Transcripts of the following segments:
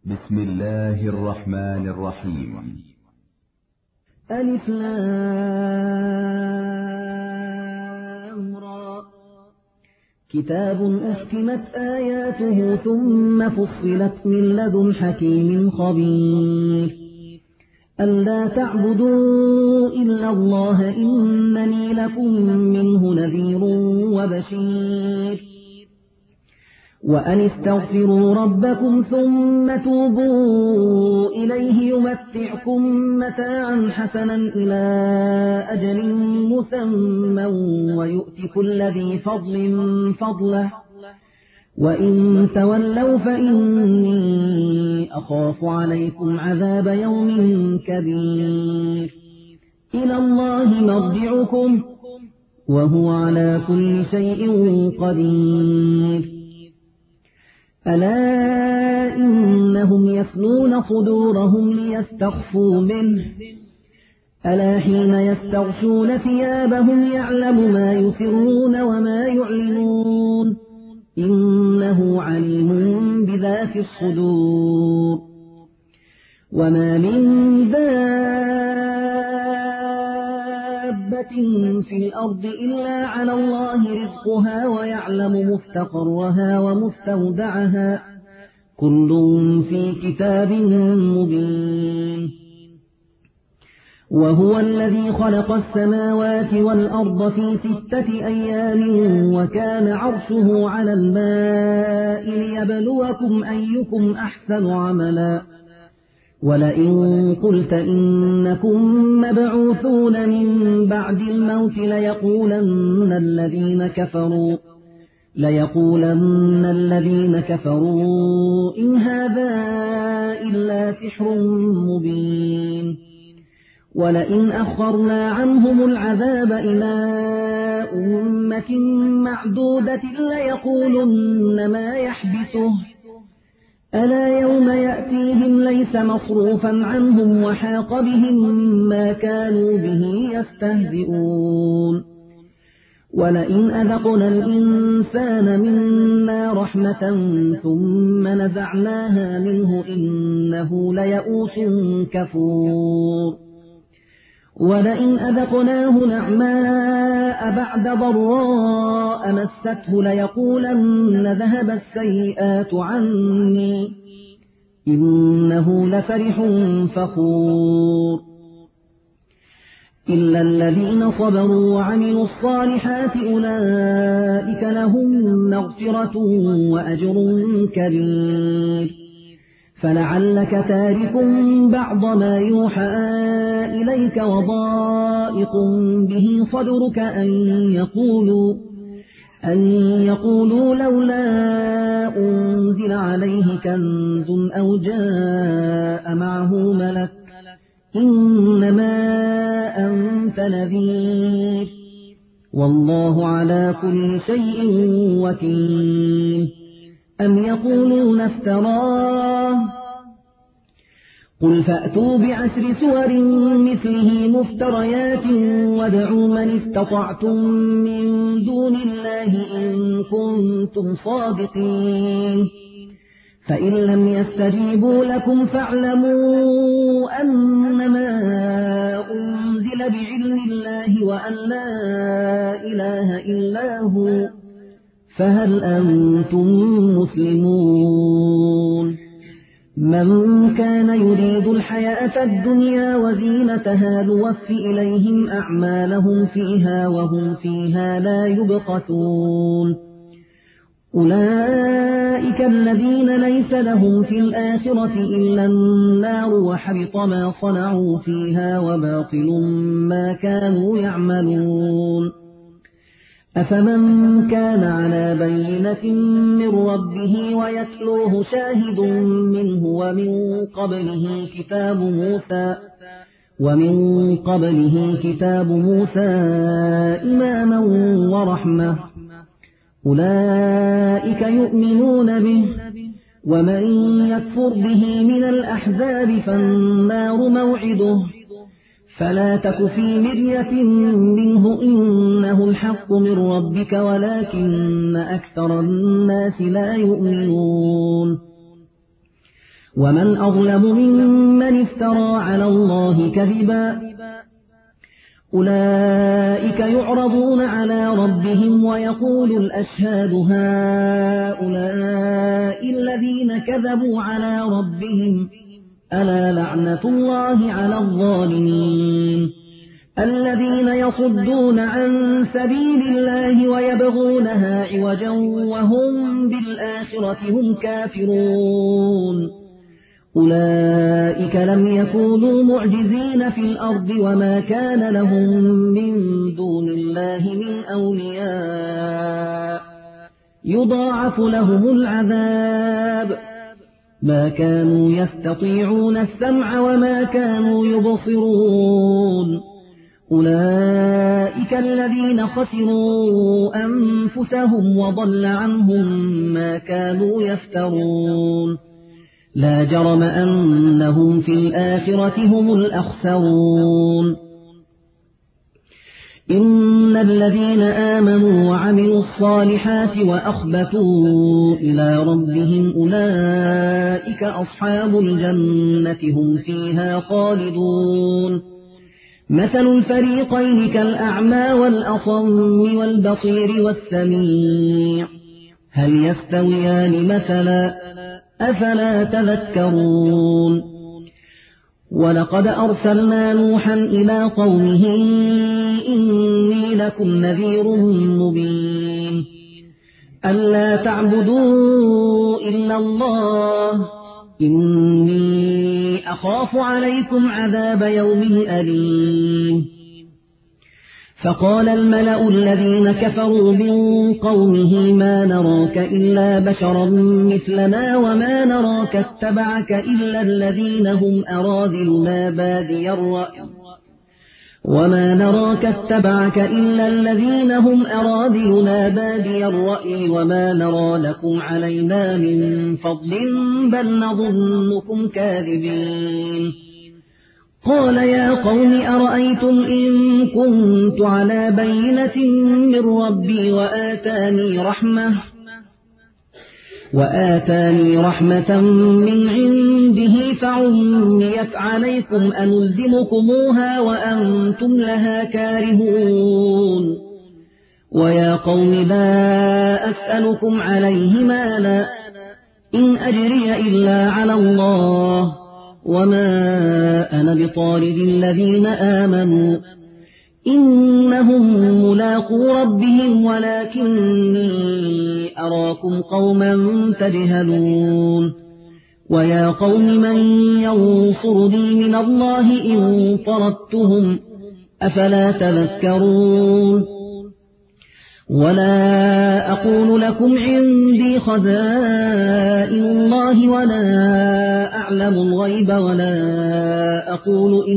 بسم الله الرحمن الرحيم. ألف لام را. كتاب أحكمت آياته ثم فصلت من لدن حكيم خبير. ألا تعبدوا إلا الله إنني لكم منه نذير وبشير. وأن استغفروا ربكم ثم توبوا إليه يمتعكم متاعا حسنا إلى أجل مسمى ويؤت كل ذي فضل فضله وإن تولوا فإني أخاف عليكم عذاب يوم كبير. إلى الله مرجعكم وهو على كل شيء قدير. ألا إنهم يثنون صدورهم ليستخفوا منه ألا حين يستغشون ثيابهم يعلم ما يسرون وما يعلنون إنه عليم بذات الصدور. وما من دابة في الأرض إلا على الله رزقها ويعلم مستقرها ومستودعها كل في كتاب مبين. وهو الذي خلق السماوات والأرض في 6 أيام وكان عرشه على الماء ليبلوكم أيكم أحسن عملا. ولئن قلت إنكم مبعوثون من بعد الموت ليقولن الذين كفروا إن هذا إلا سحر مبين. ولئن أخرنا عنهم العذاب إلى أمة معدودة ليقولن ما يحبسه ألا يوم يأتيهم ليس مصروفا عنهم وحاق بهم ما كانوا به يستهزئون. ولئن أذقنا الإنسان منا رحمة ثم نزعناها منه إنه ليئوس كفور. ولئن أذقناه نعماء بعد ضراء مسته ليقولن ذهب السيئات عني إنه لفرح فخور. إلا الذين صبروا وعملوا الصالحات أولئك لهم مغفرة وأجر كبير. فلعلك تارك بعض ما يوحى إليك وضائق به صدرك أن يقولوا لولا أنزل عليه كنز أو جاء معه ملك إنما أنت نذير والله على كل شيء وكيل. أم يقولون افتراه قل فأتوا بعشر سور مثله مفتريات وادعوا من استطعتم من دون الله إن كنتم صادقين. فإن لم يستجيبوا لكم فاعلموا أنما أنزل بعلم الله وأن لا إله إلا هو فهل أنتم مسلمون. من كان يريد الحياة الدنيا وزينتها نوفي إليهم أعمالهم فيها وهم فيها لا يبخسون. أولئك الذين ليس لهم في الآخرة إلا النار وحبط ما صنعوا فيها وباطل ما كانوا يعملون. أفمن كان على بينة من ربه ويتلوه شاهد منه ومن قبله كتاب موسى إماما ورحمة أولئك يؤمنون به. ومن يكفر به من الأحزاب فالنار موعده فلا تك في مرية منه إنه الحق من ربك ولكن أكثر الناس لا يؤمنون. ومن أظلم ممن افترى على الله كذبا أولئك يعرضون على ربهم ويقول الأشهاد هؤلاء الذين كذبوا على ربهم ألا لعنة الله على الظالمين الذين يصدون عن سبيل الله ويبغونها عوجا وهم بالآخرة هم كافرون أولئك لم يكونوا معجزين في الأرض وما كان لهم من دون الله من أولياء يضاعف لهم العذاب ما كانوا يستطيعون السمع وما كانوا يبصرون أولئك الذين خسروا أنفسهم وضل عنهم ما كانوا يفترون لا جرم أنهم في الآخرة هم الأخسرون إن الذين آمنوا وعملوا الصالحات وأخبتوا إلى ربهم أولئك أصحاب الجنة هم فيها خالدون مثل الفريقين كالأعمى والأصم والبصير والسميع هل يستويان مثلا أفلا تذكرون ولقد أرسلنا نوحا إلى قومه إني لكم نذير مبين ألا تعبدوا إلا الله إني أخاف عليكم عذاب يوم أليم فقال الملأ الذين كفروا من قومه ما نراك إلا بشرا مثلنا وما نراك اتبعك إلا الذين هم أراذلنا بادي الرأي وما نرى لكم علينا من فضل بل نظنكم كاذبين قال يا قوم أرأيتم إن كنت على بينة من ربي وآتاني رحمة من عنده فعميت عليكم أنلزمكموها وأنتم لها كارهون ويا قوم لا أسألكم عليه مالا إن أجري إلا على الله وما أنا بطارد الذين آمنوا إنهم ملاقو ربهم ولكني أراكم قوما تجهلون ويا قوم من ينصرني من الله إن طردتهم أفلا تذكرون ولا أقول لكم عندي خزائن الله ولا أعلم الغيب ولا أقول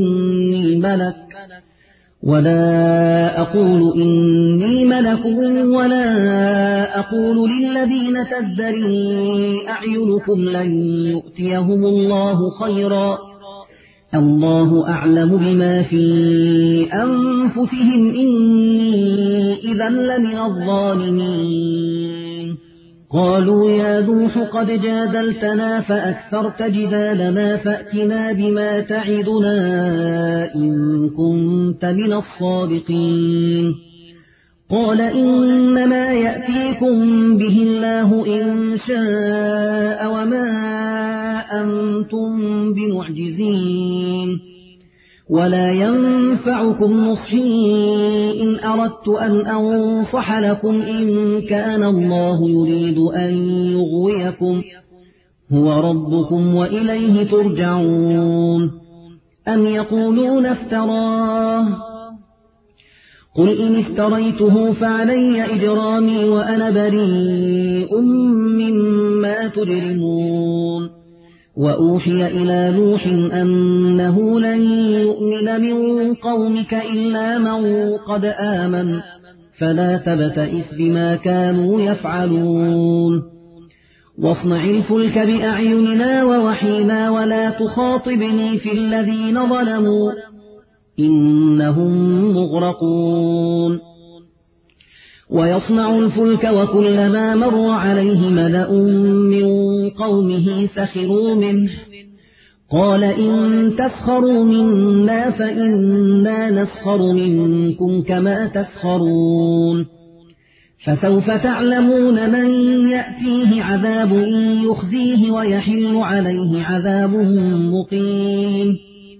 إني ملك ولا أقول للذين تزدري أعينكم لن يؤتيهم الله خيرا الله أعلم بما في أنفسهم إني إذا لمن الظالمين قالوا يا نوح قد جادلتنا فأكثرت جدالنا فأتنا بما تعدنا إن كنت من الصادقين قال إنما يأتيكم به الله إن شاء وما أنتم بمعجزين ولا ينفعكم نصحي إن أردت أن أنصح لكم إن كان الله يريد أن يغويكم هو ربكم وإليه ترجعون أم يقولون افتراه قل إن افتريته فعلي إجرامي وأنا بريء مما تجرمون وأوحي إلى نوح أنه لن يؤمن من قومك إلا من قد آمن فلا تبتئس بما كانوا يفعلون واصنع الفلك بأعيننا ووحينا ولا تخاطبني في الذين ظلموا إنهم مغرقون ويصنع الفلك وكلما مر عليه ملأ من قومه سخروا منه قال إن تسخروا منا فإنا نسخر منكم كما تسخرون فسوف تعلمون من يأتيه عذاب يخزيه ويحل عليه عذاب مقيم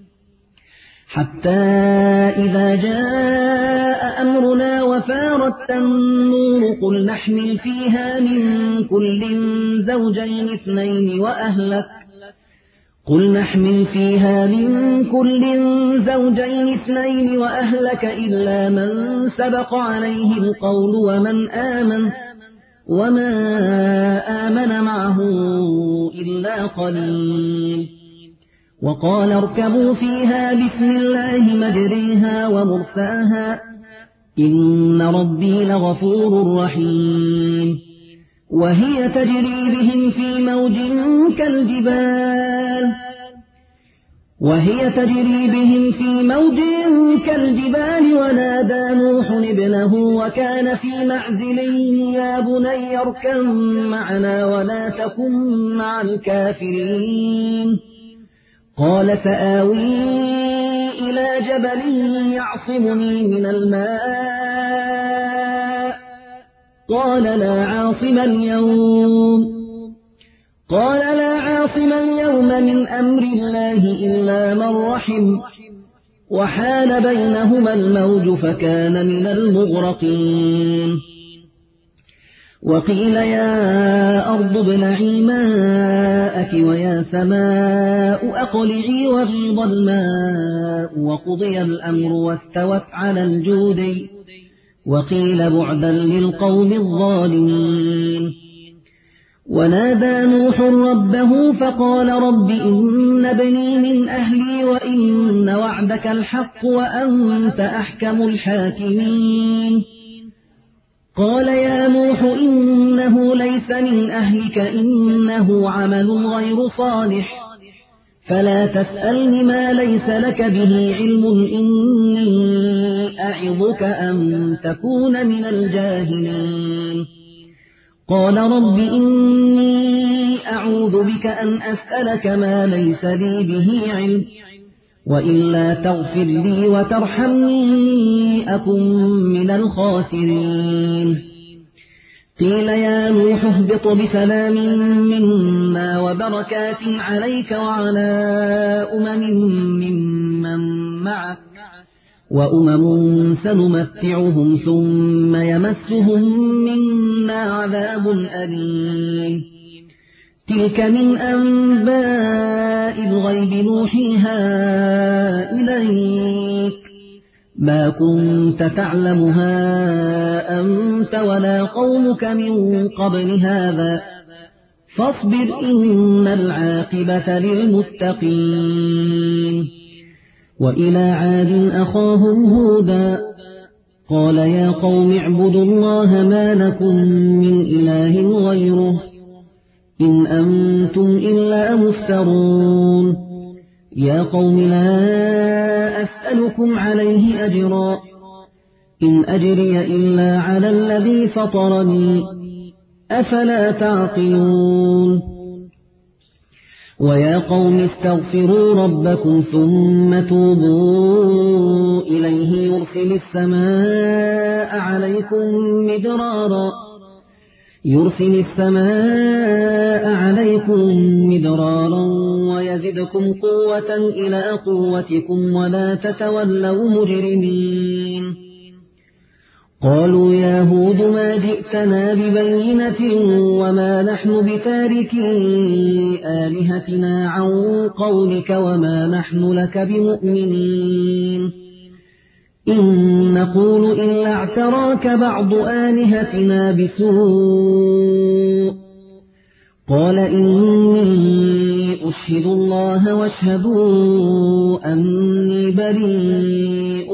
حتى إذا جاء أمرنا وفارت النور قل نحمل فيها من كل زوجين اثنين وأهلك إلا من سبق عليه القول وما آمن معه إلا قليل وقال اركبوا فيها بسم الله مجريها ومرساها إن ربي لغفور رحيم وهي تجري بهم في موج كالجبال ونادى نوح ابنه وكان في معزل يا بني اركب معنا ولا تكن مع الكافرين قال سآوي إلى جبل يعصمني من الماء قال لا عاصم اليوم من أمر الله إلا من رحم وحال بينهما الموج فكان من المغرقين وقيل يا أرض ابلعي ماءك ويا سماء أقلعي وغيض الماء وقضي الأمر واستوت على الجودي وقيل بعدا للقوم الظالمين ونادى نوح ربه فقال رب إن ابني من أهلي وإن وعدك الحق وأنت أحكم الحاكمين قال يا نوح إنه ليس من أهلك إنه عمل غير صالح فلا تسألني ما ليس لك به علم إني أعظك أن تكون من الجاهلين قال رب إني أعوذ بك أن أسألك ما ليس لي به علم وإلا تغفر لي وترحمني أكن من الخاسرين قيل يا نوح اهبط بسلام منا وبركات عليك وعلى ممن معك وأمم سنمتعهم ثم يمسهم منا عذاب أليم تلك من أنباء الغيب نوحيها إليك ما كنت تعلمها أنت ولا قومك من قبل هذا فاصبر إن العاقبة للمتقين وإلى عاد أخاهم هودا قال يا قوم اعبدوا الله ما لكم من إله غيره إن أنتم إلا مفترون يا قوم لا أسألكم عليه أجرا إن أجري إلا على الذي فطرني أفلا تعقلون ويا قوم استغفروا ربكم ثم توبوا إليه يرسل السماء عليكم مدرارا ويزدكم قوة إلى قوتكم ولا تتولوا مجرمين قالوا يا هود ما جئتنا ببينة وما نحن بتاركي آلهتنا عن قولك وما نحن لك بمؤمنين إن نقول إلا اعتراك بعض آلهتنا بسوء قال إني أشهد الله واشهدوا أني بريء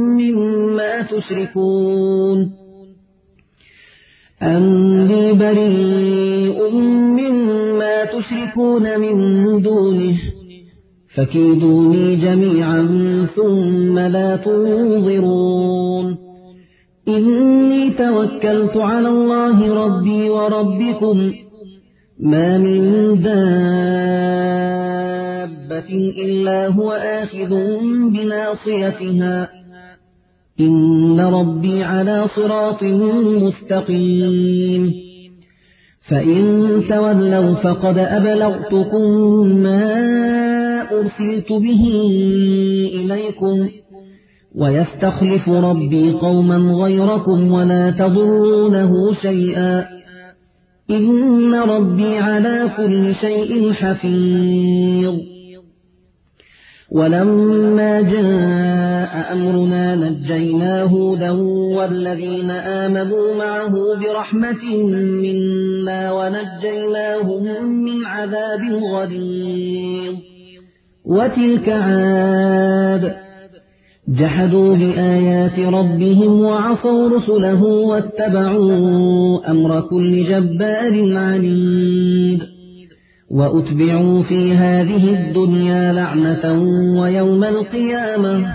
مما تشركون من دونه فكيدوني جميعا ثم لا تنظرون إني توكلت على الله ربي وربكم ما من دابة إلا هو آخذ بناصيتها إن ربي على صراط مستقيم فإن تولوا فقد أبلغتكم ما أرسلت به إليكم ويستخلف ربي قوما غيركم ولا تضرونه شيئا إن ربي على كل شيء حفيظ ولما جاء أمرنا نجينا هودا والذين آمنوا معه برحمة منا ونجيناهم من عذاب غليظ وتلك عاد جحدوا بآيات ربهم وعصوا رسله واتبعوا أمر كل جبار عنيد وأتبعوا في هذه الدنيا لعنة ويوم القيامة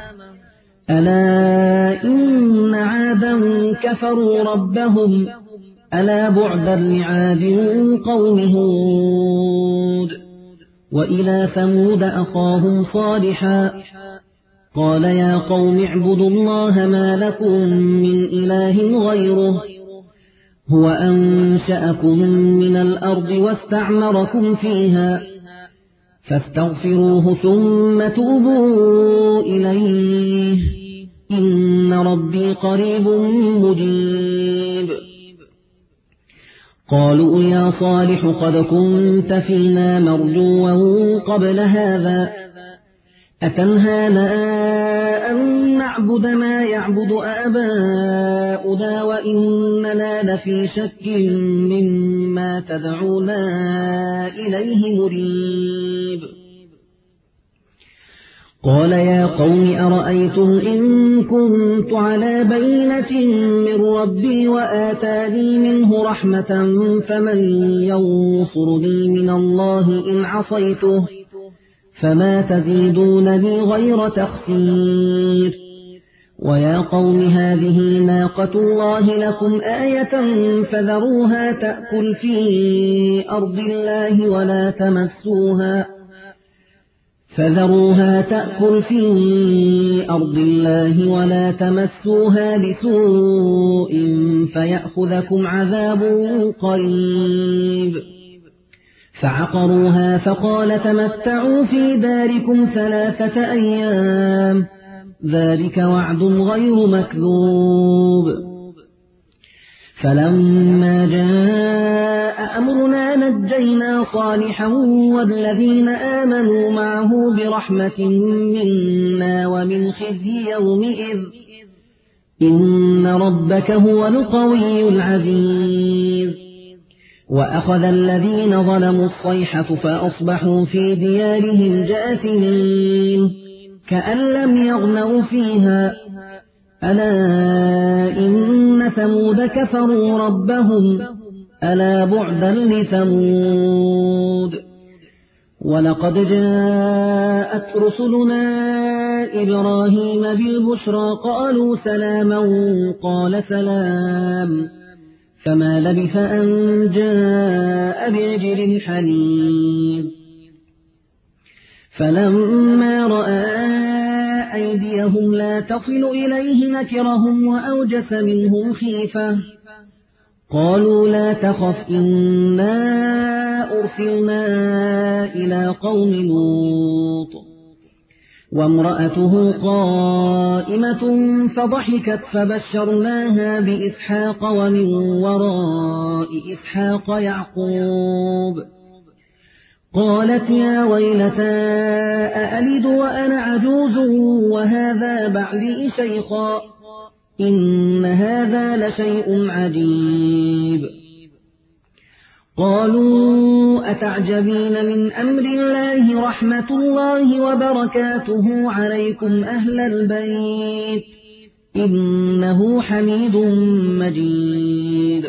ألا إن عادا كفروا ربهم ألا بعدا لعاد قوم هود وإلى ثمود أخاهم صالحا قال يا قوم اعبدوا الله ما لكم من إله غيره هو أنشأكم من الأرض واستعمركم فيها فاستغفروه ثم توبوا إليه إن ربي قريب مجيب قالوا يا صالح قد كنت فينا مرجوا قبل هذا أتنهانا أن نعبد ما يعبد آباؤنا وإننا لفي شك مما تدعونا إليه مريب قال يا قوم أرأيتم إن كنت على بينة من ربي وآتاني منه رحمة فمن ينصرني من الله إن عصيته فما تزيدونني غير تخسير ويا قوم هذه ناقة الله لكم آية فذروها تأكل في أرض الله ولا تمسوها بسوء فيأخذكم عذاب قريب فعقروها فقال تمتعوا في داركم 3 أيام ذلك وعد غير مكذوب فلما جاء أمرنا نجينا صالحا والذين آمنوا معه برحمة منا ومن خزي يومئذ إن ربك هو القوي العزيز وأخذ الذين ظلموا الصيحة فأصبحوا في ديارهم جاثمين كأن لم يغنوا فيها ألا إن ثمود كفروا ربهم ألا بعدا لثمود ولقد جاءت رسلنا إبراهيم بالبشرى قالوا سلاما قال سلام فما لبث أن جاء بعجل حنيذ فلما رأى أيديهم لا تصل إليه نكرهم وأوجس منهم خيفة قالوا لا تخف إنا أرسلنا إلى قوم لوط وامرأته قائمة فضحكت فبشرناها بإسحاق ومن وراء إسحاق يعقوب قالت يا ويلتى أألد وأنا عجوز وهذا بعلي شيخا إن هذا لشيء عجيب قالوا أتعجبين من أمر الله رحمة الله وبركاته عليكم أهل البيت إنه حميد مجيد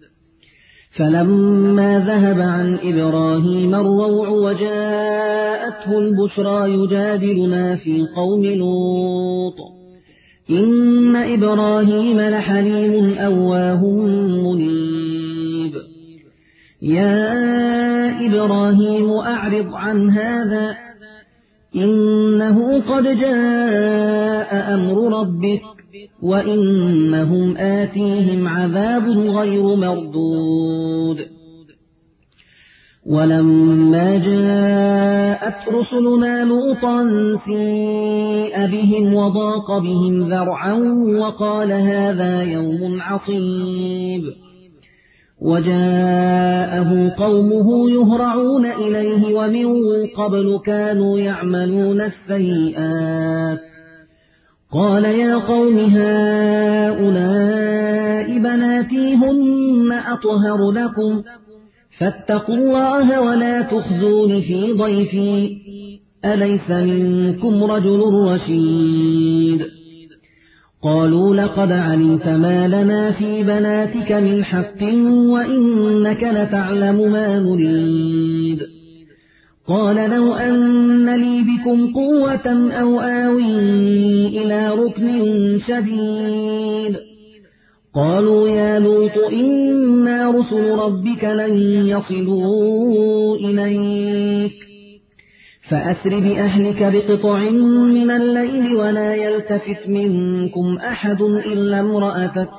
فلما ذهب عن إبراهيم الروع وجاءته البشرى يجادلنا في قوم لوط إن إبراهيم لحليم أواه منيب يا إبراهيم أعرض عن هذا إنه قد جاء أمر ربك وإنهم آتيهم عذاب غير مردود ولما جاءت رسلنا لوطا سيء بهم وضاق بهم ذرعا وقال هذا يوم عصيب وجاءه قومه يهرعون إليه ومن قبل كانوا يعملون السيئات قال يا قوم هؤلاء بناتي هن أطهر لكم فاتقوا الله ولا تخزون في ضيفي أليس منكم رجل رشيد قالوا لقد علمت ما لنا في بناتك من حق وإنك لتعلم ما نريد قال لو أن لي بكم قوة أو آوي إلى ركن شديد قالوا يا لوط إنا رسل ربك لن يصلوا إليك فأسر بأهلك بقطع من الليل ولا يلتفت منكم أحد إلا امرأتك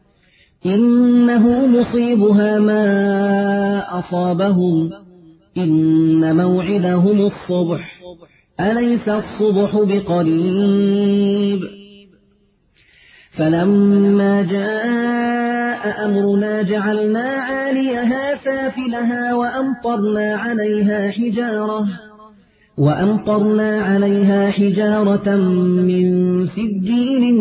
إنه مصيبها ما أصابهم إن موعدهم الصبح أليس الصبح بقريب فلما جاء أمرنا جعلنا عاليها سافلها وأمطرنا عليها حجارة من سجيل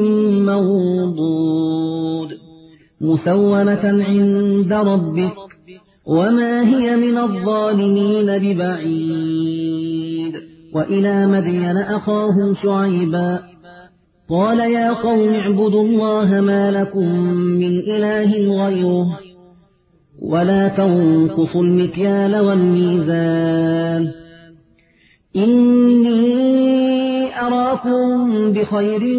منضود مسومة عند ربك وما هي من الظالمين ببعيد وإلى مدين أخاهم شعيبا قال يا قوم اعبدوا الله ما لكم من إله غيره ولا تنقصوا المكيال والميزان إني أراكم بخير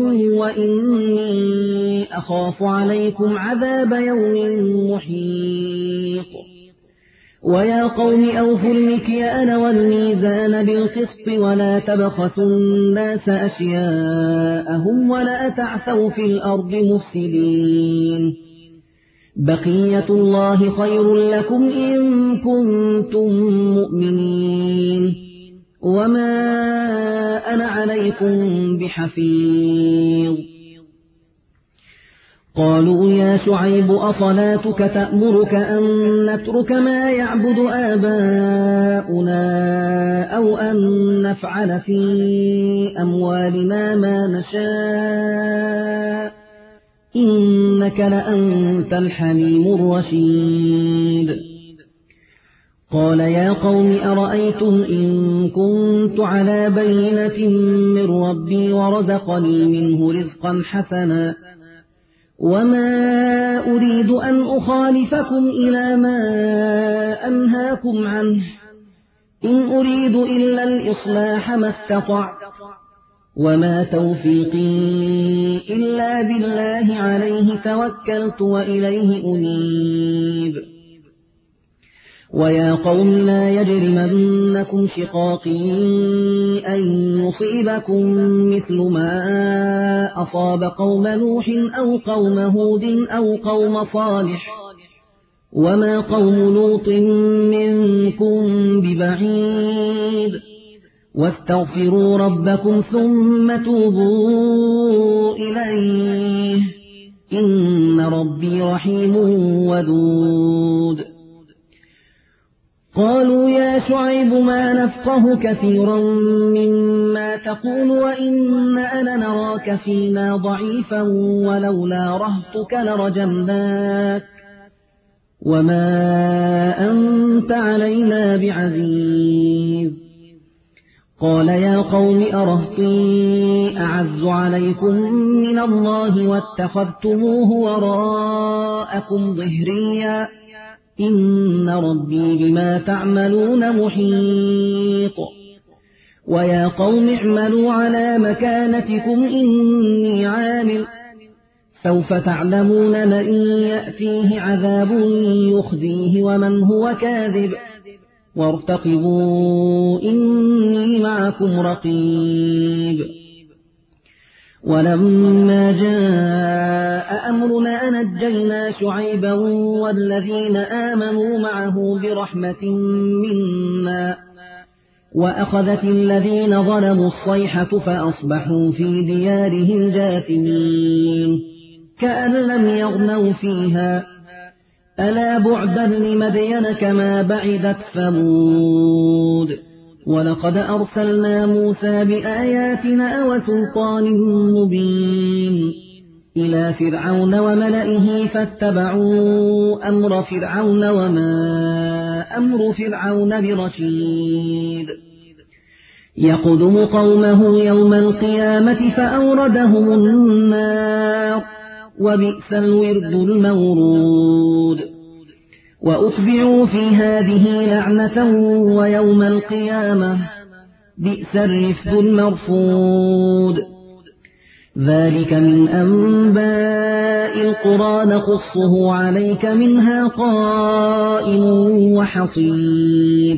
وإني أخاف عليكم عذاب يوم محيط ويا قوم أوفوا المكيال والميزان بالقسط ولا تبخسوا الناس أشياءهم ولا تعثوا في الأرض مفسدين بقية الله خير لكم إن كنتم مؤمنين وما أنا عليكم بحفيظ قالوا يا شعيب أصلاتك تأمرك أن نترك ما يعبد آباؤنا أو أن نفعل في أموالنا ما نشاء إنك لأنت الحليم الرشيد قال يا قوم أرأيتم إن كنت على بينة من ربي ورزقني منه رزقا حسنا وما أريد أن أخالفكم إلى ما أنهاكم عنه إن أريد إلا الإصلاح ما استطعت وما توفيقي إلا بالله عليه توكلت وإليه أنيب ويا قوم لا يجرمنكم شقاقي أن يصيبكم مثل ما أصاب قوم نوح أو قوم هود أو قوم صالح وما قوم لوط منكم ببعيد واستغفروا ربكم ثم توبوا إليه إن ربي رحيم ودود قالوا يا شعيب ما نفقه كثيرا مما تقول وإننا لنراك فينا ضعيفا ولولا رهطك لرجمناك وما أنت علينا بعزيز قال يا قوم أرهطي أعز عليكم من الله واتخذتموه وراءكم ظهريا إن ربي بما تعملون محيط ويا قوم اعملوا على مكانتكم إني عامل سوف تعلمون من يأتيه عذاب يخزيه ومن هو كاذب وارتقبوا إني معكم رقيب. ولما جاء أمرنا نجينا شعيبا والذين آمنوا معه برحمة منا وأخذت الذين ظلموا الصيحة فأصبحوا في ديارهم جاثمين كأن لم يغنوا فيها ألا بعدا لمدين كما بعدت ثمود. ولقد أرسلنا موسى بآياتنا وسلطان مبين إلى فرعون وملئه فاتبعوا أمر فرعون وما أمر فرعون برشيد. يقدم قومه يوم القيامة فأوردهم النار وبئس الورد المورود. وأتبعوا في هذه لعنة ويوم القيامة بئس الرفد المرفود. ذلك من أنباء القرى نقصه عليك منها قائم وحصيد.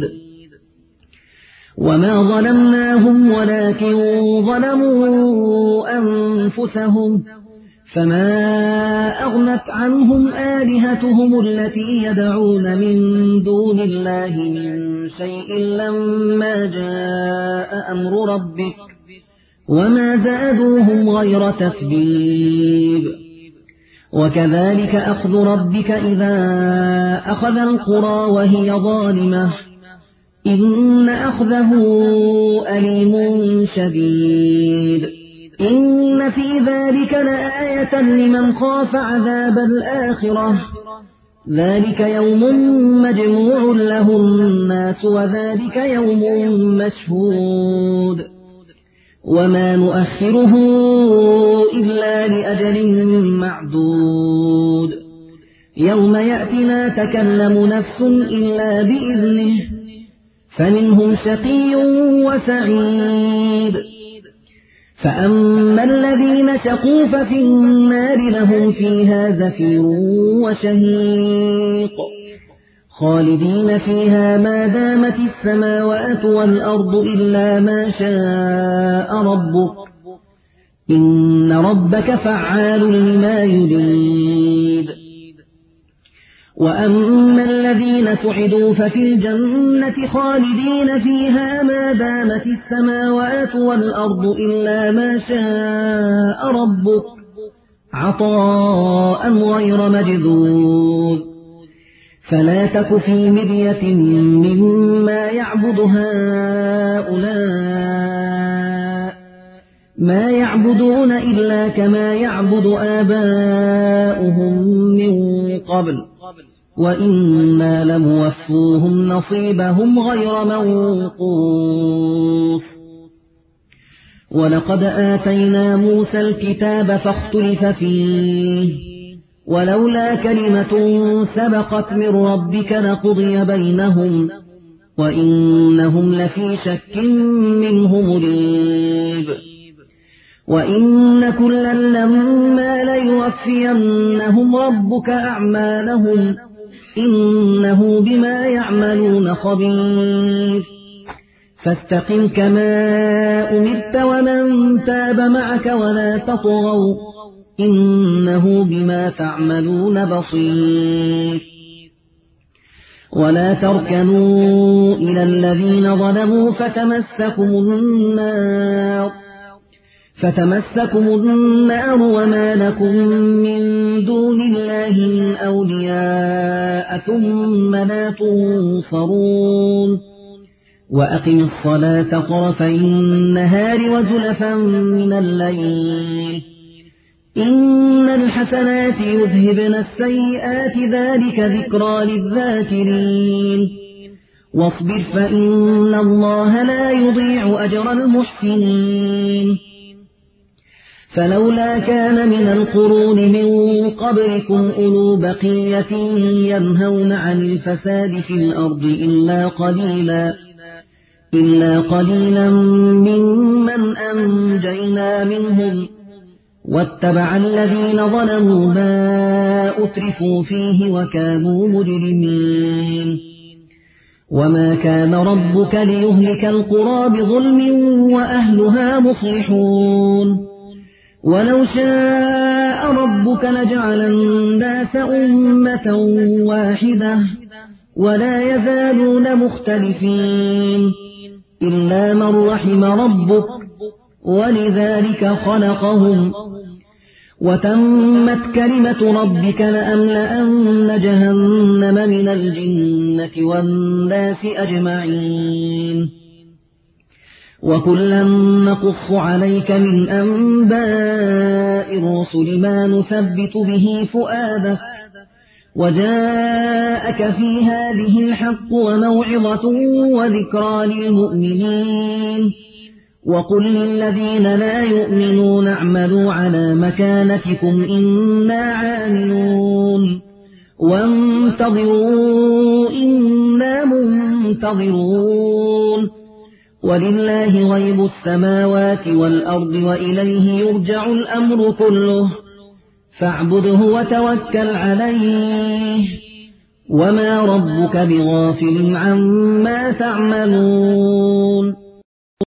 وما ظلمناهم ولكن ظلموا أنفسهم فما أغنت عنهم آلهتهم التي يدعون من دون الله من شيء لما جاء أمر ربك وما زادوهم غير تتبيب. وكذلك أخذ ربك إذا أخذ القرى وهي ظالمة إن أخذه أليم شديد. إن في ذلك لآية لمن خاف عذاب الآخرة ذلك يوم مجموع له الناس وذلك يوم مشهود وما نؤخره إلا لأجل معدود. يوم يأتي لا تكلم نفس إلا بإذنه فمنهم شقي وسعيد. فأما الذين شقوا ففي النار لهم فيها زفير وشهيق خالدين فيها ما دامت السماوات والأرض إلا ما شاء ربك إن ربك فعال لما يريد. وأما الذين سعدوا ففي الجنة خالدين فيها ما دامت السماوات والأرض إلا ما شاء ربك عطاء غير مجذوذ. فلا تك في مرية مما يعبد هؤلاء ما يعبدون إلا كما يعبد آباؤهم من قبل وإنا لموفوهم نصيبهم غير منقوص. ولقد آتينا موسى الكتاب فاختلف فيه ولولا كلمة سبقت من ربك لقضي بينهم وإنهم لفي شك منه مريب. وإن كلا لما ليوفينهم ربك أعمالهم إنه بما يعملون خبير. فاستقم كما أمرت ومن تاب معك ولا تطغوا إنه بما تعملون بصير. ولا تركنوا إلى الذين ظلموا فتمسكم النار وما لكم من دون الله من أولياء ثم لا تنصرون. وأقم الصلاة طرفي النهار وزلفا من الليل إن الحسنات يذهبن السيئات ذلك ذكرى للذاكرين. واصبر فإن الله لا يضيع أجر المحسنين. فلولا كان من القرون من قبلكم أولو بقية ينهون عن الفساد في الأرض إلا قليلا ممن أنجينا منهم واتبع الذين ظلموا ما أترفوا فيه وكانوا مجرمين وما كان ربك ليهلك القرى بظلم وأهلها مصلحون ولو شاء ربك لجعل الناس أمة واحدة ولا يزالون مختلفين إلا من رحم ربك ولذلك خلقهم وتمت كلمة ربك لأملأن جهنم من الجنة والناس أجمعين وكلا نقص عليك من أنباء الرسل ما نثبت به فؤادك وجاءك في هذه الحق وموعظة وذكرى للمؤمنين وقل للذين لا يؤمنون اعملوا على مكانتكم إنا عاملون وانتظروا إنا منتظرون ولله غيب السماوات والأرض وإليه يرجع الأمر كله فاعبده وتوكل عليه وما ربك بغافل عما تعملون